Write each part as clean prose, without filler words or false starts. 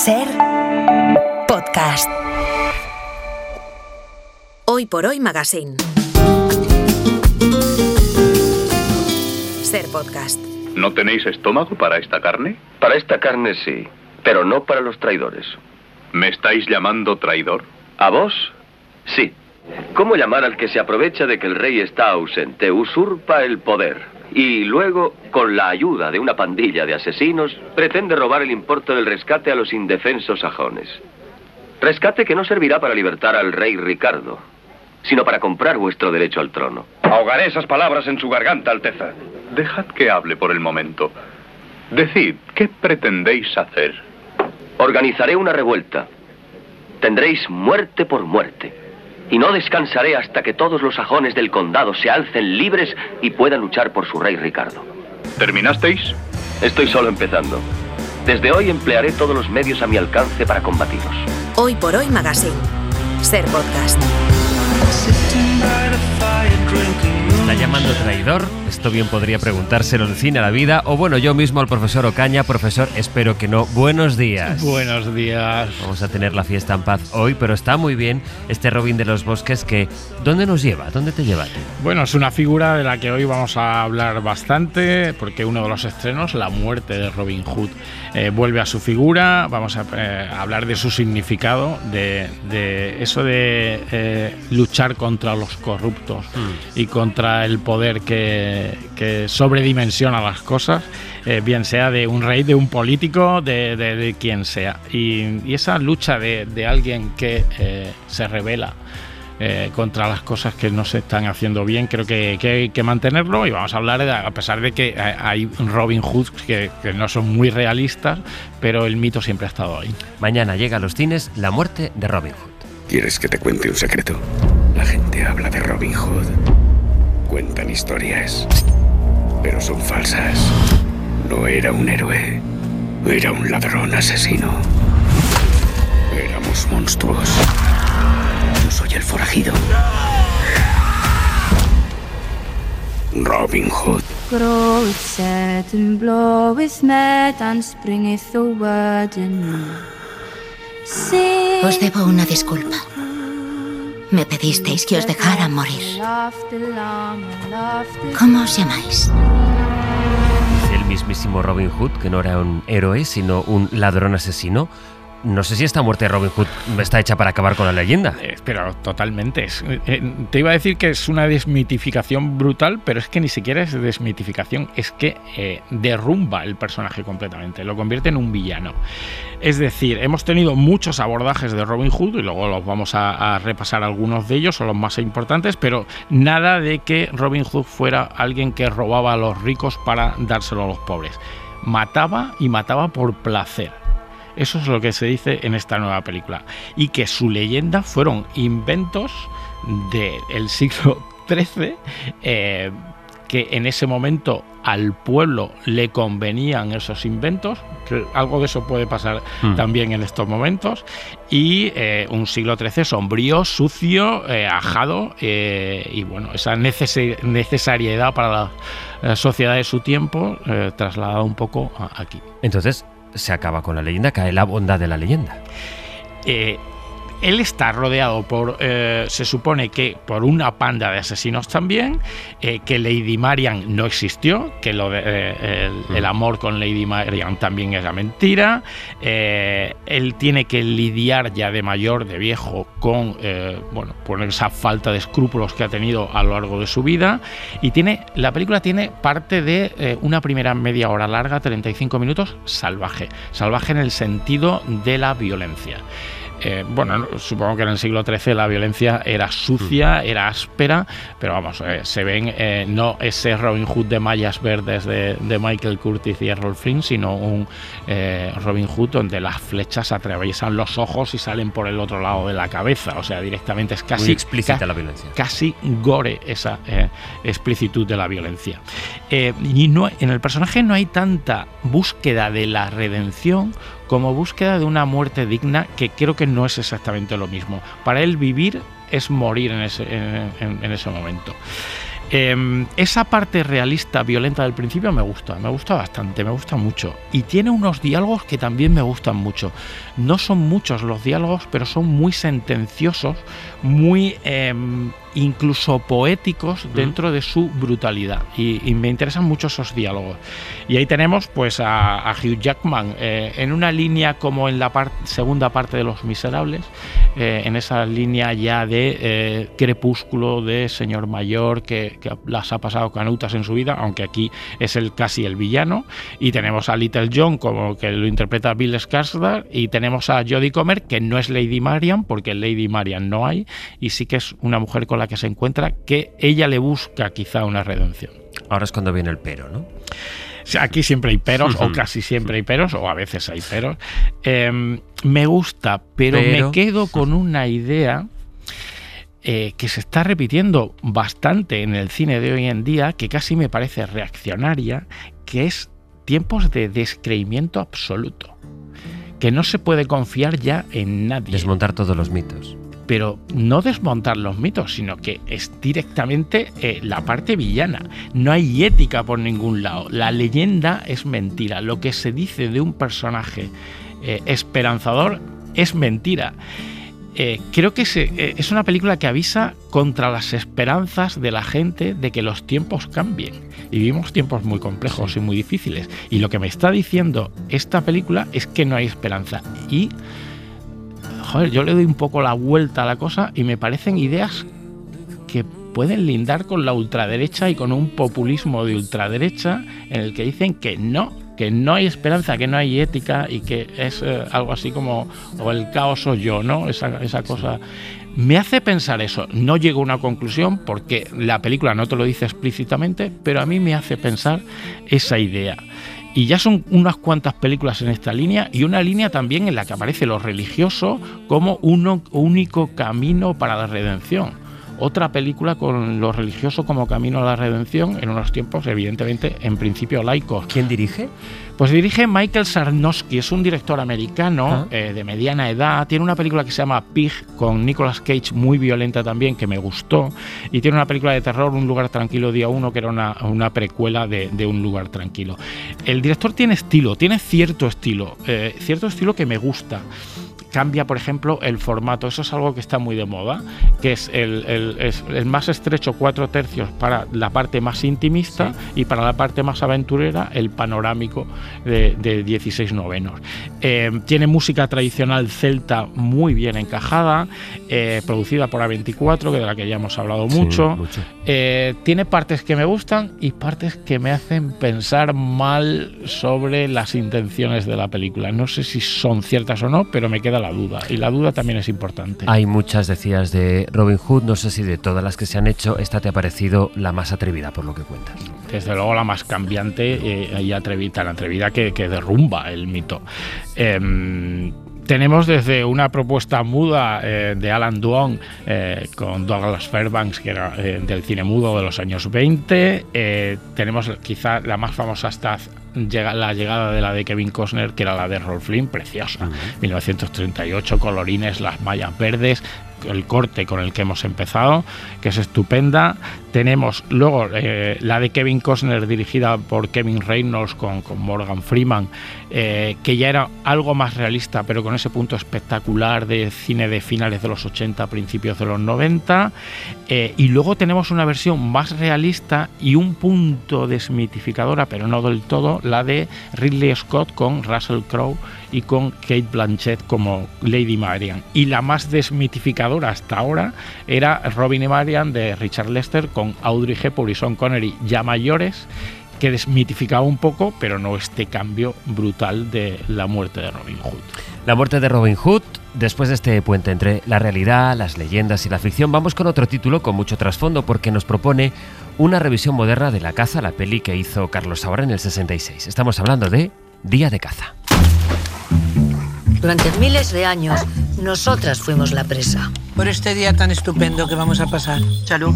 Ser Podcast. Hoy por Hoy Magazine. Ser Podcast. ¿No tenéis estómago para esta carne? Para esta carne sí, pero no para los traidores. ¿Me estáis llamando traidor? ¿A vos? Sí. ¿Cómo llamar al que se aprovecha de que el rey está ausente, usurpa el poder y luego, con la ayuda de una pandilla de asesinos, pretende robar el importe del rescate a los indefensos sajones? Rescate que no servirá para libertar al rey Ricardo, sino para comprar vuestro derecho al trono. Ahogaré esas palabras en su garganta, Alteza. Dejad que hable por el momento. Decid, ¿qué pretendéis hacer? Organizaré una revuelta. Tendréis muerte por muerte. Y no descansaré hasta que todos los sajones del condado se alcen libres y puedan luchar por su rey Ricardo. ¿Terminasteis? Estoy solo empezando. Desde hoy emplearé todos los medios a mi alcance para combatiros. Hoy por Hoy Magazine. Ser Podcast. ¿Está llamando traidor? Esto bien podría preguntárselo en Cine a la Vida, o bueno, yo mismo al profesor Ocaña. Profesor, espero que no. Buenos días. Buenos días. Vamos a tener la fiesta en paz hoy, pero está muy bien este Robin de los Bosques que... ¿Dónde nos lleva? ¿Dónde te lleva? Bueno, es una figura de la que hoy vamos a hablar bastante, porque uno de los estrenos, la muerte de Robin Hood, vuelve a su figura. Vamos a hablar de su significado, de eso de luchar contra los corruptos y contra el poder que sobredimensiona las cosas, bien sea de un rey, de un político, de quien sea. Y esa lucha de alguien que se rebela contra las cosas que no se están haciendo bien, creo que hay que mantenerlo. Y vamos a hablar, a pesar de que hay Robin Hood que no son muy realistas, pero el mito siempre ha estado ahí. Mañana llega a los cines La muerte de Robin Hood. ¿Quieres que te cuente un secreto? La gente habla de Robin Hood. Cuentan historias, pero son falsas. No era un héroe, era un ladrón asesino. Éramos monstruos. Yo soy el forajido. Robin Hood. Groweth sad and bloweth mad and springeth the word in. Os debo una disculpa. Me pedisteis que os dejara morir. ¿Cómo os llamáis? El mismísimo Robin Hood, que no era un héroe, sino un ladrón asesino. No sé si esta muerte de Robin Hood está hecha para acabar con la leyenda. Pero totalmente. Te iba a decir que es una desmitificación brutal, pero es que ni siquiera es desmitificación, es que derrumba el personaje completamente, lo convierte en un villano. Es decir, hemos tenido muchos abordajes de Robin Hood y luego los vamos a repasar algunos de ellos, son los más importantes, pero nada de que Robin Hood fuera alguien que robaba a los ricos para dárselo a los pobres. Mataba y mataba por placer. Eso es lo que se dice en esta nueva película. Y que su leyenda fueron inventos del siglo XIII, que en ese momento al pueblo le convenían esos inventos, que algo de eso puede pasar también en estos momentos, y un siglo XIII sombrío, sucio, ajado, y bueno, esa necesariedad para la sociedad de su tiempo, trasladada un poco aquí. Entonces, se acaba con la leyenda, cae la bondad de la leyenda. Él está rodeado por, se supone que por una panda de asesinos también, que Lady Marian no existió, que el amor con Lady Marian también era mentira. Él tiene que lidiar ya de mayor, de viejo, con esa falta de escrúpulos que ha tenido a lo largo de su vida. Y la película tiene parte de una primera media hora larga, 35 minutos, salvaje en el sentido de la violencia. Supongo que en el siglo XIII la violencia era sucia, era áspera, pero vamos, se ven no ese Robin Hood de mallas verdes de Michael Curtiz y Errol Flynn, sino un Robin Hood donde las flechas atraviesan los ojos y salen por el otro lado de la cabeza, o sea, directamente es casi... Muy explícita la violencia. Casi gore esa explicitud de la violencia. Y no, en el personaje no hay tanta búsqueda de la redención como búsqueda de una muerte digna, que creo que no es exactamente lo mismo. Para él vivir es morir en ese momento. Esa parte realista, violenta del principio me gusta bastante, me gusta mucho. Y tiene unos diálogos que también me gustan mucho. No son muchos los diálogos, pero son muy sentenciosos, muy incluso poéticos dentro de su brutalidad. Y me interesan mucho esos diálogos. Y ahí tenemos pues a Hugh Jackman en una línea como en la segunda parte de Los Miserables, en esa línea ya de crepúsculo, de señor mayor que las ha pasado canutas en su vida, aunque aquí es casi el villano. Y tenemos a Little John, como que lo interpreta Bill Skarsgård, y tenemos a Jodie Comer, que no es Lady Marian, porque Lady Marian no hay, y sí que es una mujer con la que se encuentra, que ella le busca quizá una redención. Ahora es cuando viene el pero, ¿no? Aquí siempre hay peros, o casi siempre hay peros, o a veces hay peros. Me gusta, pero me quedo con una idea que se está repitiendo bastante en el cine de hoy en día, que casi me parece reaccionaria, que es tiempos de descreimiento absoluto. Que no se puede confiar ya en nadie. Desmontar todos los mitos. Pero no desmontar los mitos, sino que es directamente la parte villana. No hay ética por ningún lado. La leyenda es mentira. Lo que se dice de un personaje esperanzador es mentira. Creo que es una película que avisa contra las esperanzas de la gente de que los tiempos cambien. Y vivimos tiempos muy complejos y muy difíciles. Y lo que me está diciendo esta película es que no hay esperanza. Y joder, yo le doy un poco la vuelta a la cosa y me parecen ideas que pueden lindar con la ultraderecha y con un populismo de ultraderecha en el que dicen que no hay esperanza, que no hay ética y que es algo así como o el caos soy yo, ¿no? Esa cosa me hace pensar eso. No llego a una conclusión porque la película no te lo dice explícitamente, pero a mí me hace pensar esa idea. Y ya son unas cuantas películas en esta línea, y una línea también en la que aparece lo religioso como un único camino para la redención. Otra película con lo religioso como camino a la redención en unos tiempos, evidentemente, en principio laicos. ¿Quién dirige? Pues dirige Michael Sarnowski, es un director americano de mediana edad. Tiene una película que se llama Pig, con Nicolas Cage, muy violenta también, que me gustó. Y tiene una película de terror, Un lugar tranquilo, día 1, que era una precuela de Un lugar tranquilo. El director tiene estilo, tiene cierto estilo que me gusta. Cambia, por ejemplo, el formato. Eso es algo que está muy de moda, que es el más estrecho 4/3 para la parte más intimista, y para la parte más aventurera el panorámico de 16/9. Tiene música tradicional celta muy bien encajada, producida por A24, de la que ya hemos hablado mucho. Tiene partes que me gustan y partes que me hacen pensar mal sobre las intenciones de la película. No sé si son ciertas o no, pero me queda la duda, y la duda también es importante. Hay muchas, decías, de Robin Hood. No sé si de todas las que se han hecho, esta te ha parecido la más atrevida, por lo que cuentas. Desde luego la más cambiante y tan atrevida que derrumba el mito. Tenemos desde una propuesta muda de Alan Dwong con Douglas Fairbanks, que era del cine mudo de los años 20. Tenemos quizá la más famosa hasta la llegada de la de Kevin Costner, que era la de Errol Flynn, preciosa. 1938, colorines, las mallas verdes, el corte con el que hemos empezado, que es estupenda. Tenemos luego la de Kevin Costner, dirigida por Kevin Reynolds con Morgan Freeman, que ya era algo más realista, pero con ese punto espectacular de cine de finales de los 80, principios de los 90. Y luego tenemos una versión más realista y un punto desmitificadora, pero no del todo, la de Ridley Scott con Russell Crowe y con Cate Blanchett como Lady Marian. Y la más desmitificadora hasta ahora era Robin y Marian de Richard Lester con Audrey Hepburn y Sean Connery ya mayores, que desmitificaba un poco, pero no este cambio brutal de la muerte de Robin Hood. La muerte de Robin Hood. Después de este puente entre la realidad, las leyendas y la ficción, vamos con otro título con mucho trasfondo, porque nos propone una revisión moderna de La caza, la peli que hizo Carlos Saura en el 66. Estamos hablando de Día de caza. Durante miles de años, nosotras fuimos la presa. Por este día tan estupendo que vamos a pasar. Salud.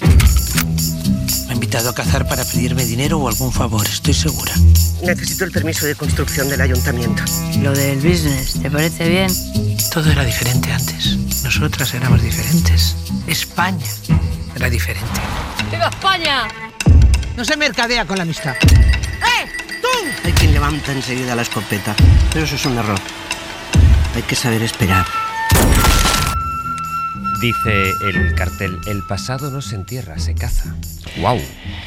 Me ha invitado a cazar para pedirme dinero o algún favor, estoy segura. Necesito el permiso de construcción del ayuntamiento. Lo del business, ¿te parece bien? Todo era diferente antes. Nosotras éramos diferentes. España Era diferente. ¡Viva España! No se mercadea con la amistad. ¡Tú! Hay quien levanta enseguida la escopeta, pero eso es un error. Hay que saber esperar. Dice el cartel, el pasado no se entierra, se caza. ¡Wow!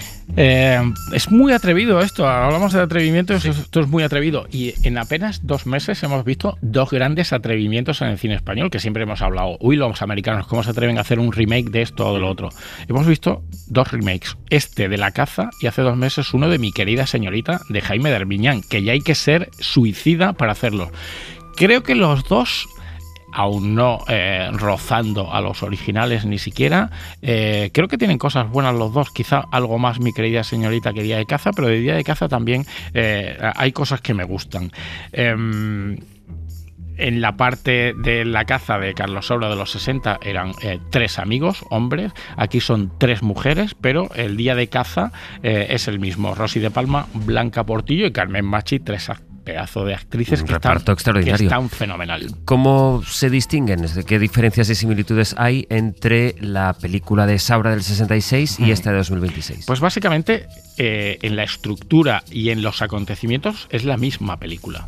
Es muy atrevido esto, hablamos de atrevimiento, esto es muy atrevido, y en apenas 2 meses hemos visto 2 grandes atrevimientos en el cine español, que siempre hemos hablado, los americanos, ¿cómo se atreven a hacer un remake de esto o de lo otro? Hemos visto 2 remakes, este de La caza y hace 2 meses uno de Mi querida señorita, de Jaime Darmiñán, que ya hay que ser suicida para hacerlo. Creo que los dos, aún no rozando a los originales ni siquiera, creo que tienen cosas buenas los dos, quizá algo más Mi querida señorita que Día de caza, pero de Día de caza también hay cosas que me gustan. En la parte de La caza de Carlos Saura de los 60 eran 3 amigos, hombres, aquí son 3 mujeres, pero el Día de caza es el mismo, Rosy de Palma, Blanca Portillo y Carmen Machi, 3 pedazo de actrices que están fenomenal. ¿Cómo se distinguen? ¿Qué diferencias y similitudes hay entre la película de Saura del 66 y esta de 2026? Pues básicamente en la estructura y en los acontecimientos es la misma película.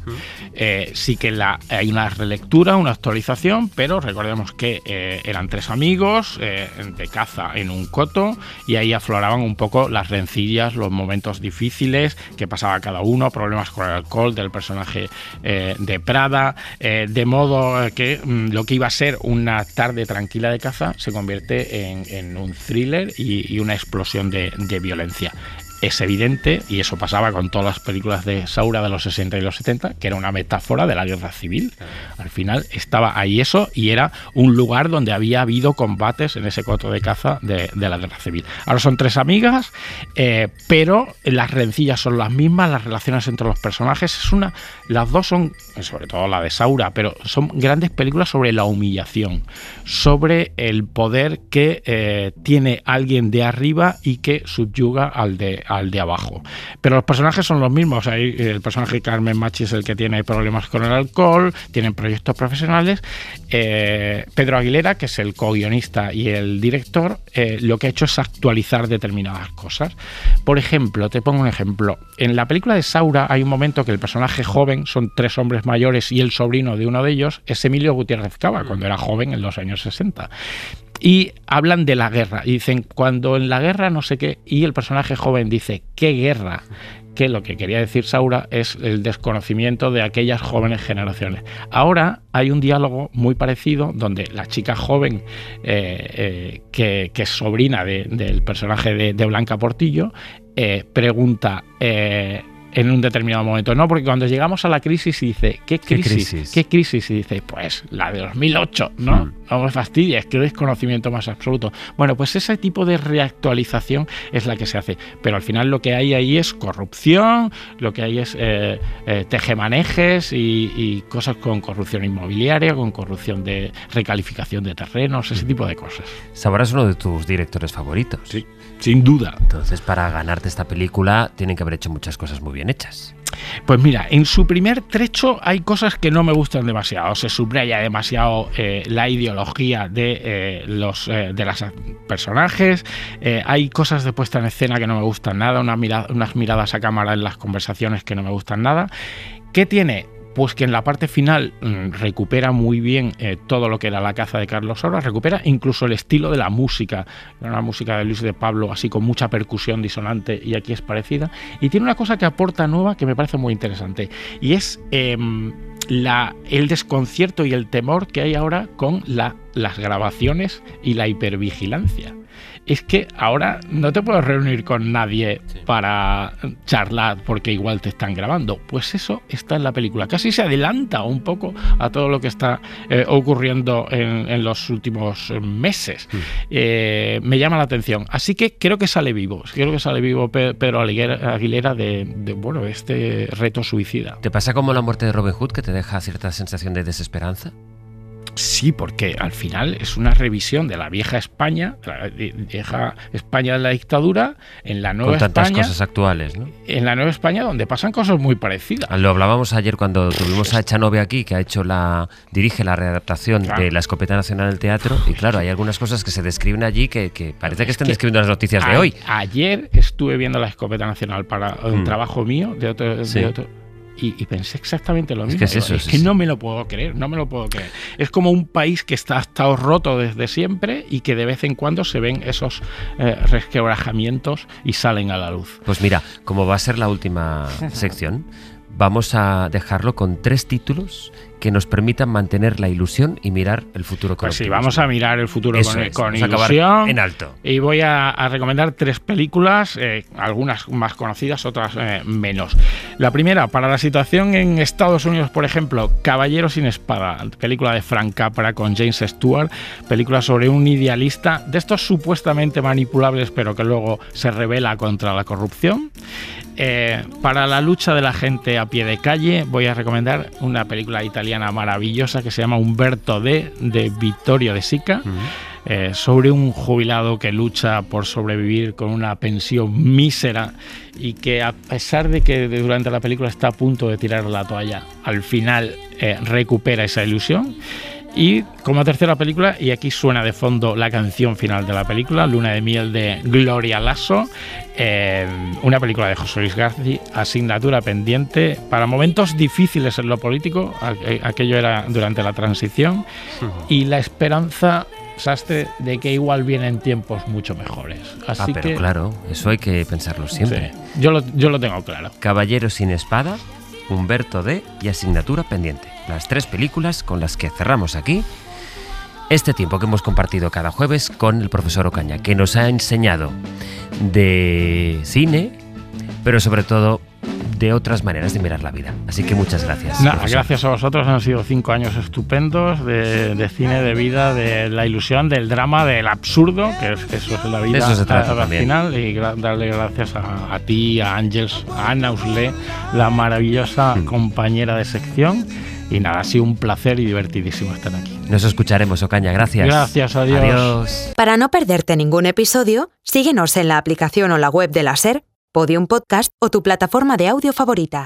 Sí que hay una relectura, una actualización, pero recordemos que eran 3 amigos de caza en un coto y ahí afloraban un poco las rencillas, los momentos difíciles que pasaba cada uno, problemas con el alcohol del personaje de Prada, de modo que lo que iba a ser una tarde tranquila de caza se convierte en un thriller y una explosión de violencia. Es evidente, y eso pasaba con todas las películas de Saura de los 60 y los 70, que era una metáfora de la guerra civil. Al final estaba ahí eso y era un lugar donde había habido combates en ese coto de caza de la guerra civil. Ahora son 3 amigas, pero las rencillas son las mismas, las relaciones entre los personajes. Las dos son, sobre todo la de Saura, pero son grandes películas sobre la humillación, sobre el poder que tiene alguien de arriba y que subyuga al de abajo. Pero los personajes son los mismos. El personaje de Carmen Machi es el que tiene problemas con el alcohol, tienen proyectos profesionales. Pedro Aguilera, que es el co-guionista y el director, lo que ha hecho es actualizar determinadas cosas. Por ejemplo, te pongo un ejemplo. En la película de Saura hay un momento que el personaje joven, son 3 hombres mayores y el sobrino de uno de ellos es Emilio Gutiérrez Cava, cuando era joven en los años 60. Y hablan de la guerra y dicen, cuando en la guerra no sé qué, y el personaje joven dice, ¿qué guerra? Que lo que quería decir Saura es el desconocimiento de aquellas jóvenes generaciones. Ahora hay un diálogo muy parecido donde la chica joven, que es sobrina del personaje de Blanca Portillo, pregunta en un determinado momento. No, porque cuando llegamos a la crisis y dice, ¿qué crisis? ¿Qué crisis? Y dice, pues la de 2008, ¿no? No me fastidies, que desconocimiento más absoluto. Bueno, pues ese tipo de reactualización es la que se hace. Pero al final lo que hay ahí es corrupción, lo que hay es tejemanejes y cosas con corrupción inmobiliaria, con corrupción de recalificación de terrenos, ese tipo de cosas. Saura es uno de tus directores favoritos. Sí, sin duda. Entonces, para ganarte esta película, tienen que haber hecho muchas cosas muy bien hechas. Pues mira, en su primer trecho hay cosas que no me gustan demasiado. Se subraya demasiado la ideología de los personajes. Hay cosas de puesta en escena que no me gustan nada. Unas miradas a cámara en las conversaciones que no me gustan nada. ¿Qué tiene? Pues que en la parte final recupera muy bien todo lo que era La caza de Carlos Saura, recupera incluso el estilo de la música, una música de Luis de Pablo, así con mucha percusión disonante, y aquí es parecida, y tiene una cosa que aporta nueva que me parece muy interesante, y es el desconcierto y el temor que hay ahora con las grabaciones y la hipervigilancia. Es que ahora no te puedes reunir con nadie para charlar porque igual te están grabando. Pues eso está en la película. Casi se adelanta un poco a todo lo que está ocurriendo en los últimos meses. Me llama la atención. Así que creo que sale vivo. Creo que sale vivo Pedro Aguilera de este reto suicida. ¿Te pasa como la muerte de Robin Hood, que te deja cierta sensación de desesperanza? Sí, porque al final es una revisión de la vieja España, de la dictadura, en la nueva España. Con tantas cosas actuales, ¿no? En la nueva España, donde pasan cosas muy parecidas. Lo hablábamos ayer cuando tuvimos a Echanove aquí, que dirige la readaptación de La Escopeta Nacional del Teatro, y claro, hay algunas cosas que se describen allí que parece que estén describiendo las noticias de hoy. Ayer estuve viendo La Escopeta Nacional para un trabajo mío de otro. Y pensé exactamente lo mismo. Es que no me lo puedo creer. Es como un país que ha estado roto desde siempre y que de vez en cuando se ven esos resquebrajamientos y salen a la luz. Pues mira, como va a ser la última sección, vamos a dejarlo con 3 títulos que nos permitan mantener la ilusión y mirar el futuro con optimismo. Sí, vamos a mirar el futuro con ilusión. Acabar en alto. Y voy a recomendar 3 películas, algunas más conocidas, otras menos. La primera, para la situación en Estados Unidos, por ejemplo, Caballero sin espada, película de Frank Capra con James Stewart, película sobre un idealista de estos supuestamente manipulables, pero que luego se rebela contra la corrupción. Para la lucha de la gente a pie de calle, voy a recomendar una película italiana maravillosa que se llama Umberto D. de Vittorio De Sica, sobre un jubilado que lucha por sobrevivir con una pensión mísera y que, a pesar de que durante la película está a punto de tirar la toalla, al final recupera esa ilusión. Y como tercera película, y aquí suena de fondo la canción final de la película, Luna de miel de Gloria Lasso, una película de José Luis García, Asignatura pendiente, para momentos difíciles en lo político, aquello era durante la transición, y la esperanza, Sastre, de que igual vienen tiempos mucho mejores. Así pero claro, eso hay que pensarlo siempre. Sí, yo lo tengo claro. Caballero sin espada, Umberto D. y Asignatura pendiente. Las 3 películas con las que cerramos aquí este tiempo que hemos compartido cada jueves con el profesor Ocaña, que nos ha enseñado de cine, pero sobre todo de otras maneras de mirar la vida. Así que muchas gracias. Gracias a vosotros, han sido 5 años estupendos de cine, de vida, de la ilusión, del drama, del absurdo, que eso es la vida. Eso se trata al final, y darle gracias a ti, a Ángels, a Ana Usle, la maravillosa compañera de sección. Y nada, ha sido un placer y divertidísimo estar aquí. Nos escucharemos, Ocaña. Gracias. Gracias, adiós. Para no perderte ningún episodio, síguenos en la aplicación o la web de la SER, Podium Podcast o tu plataforma de audio favorita.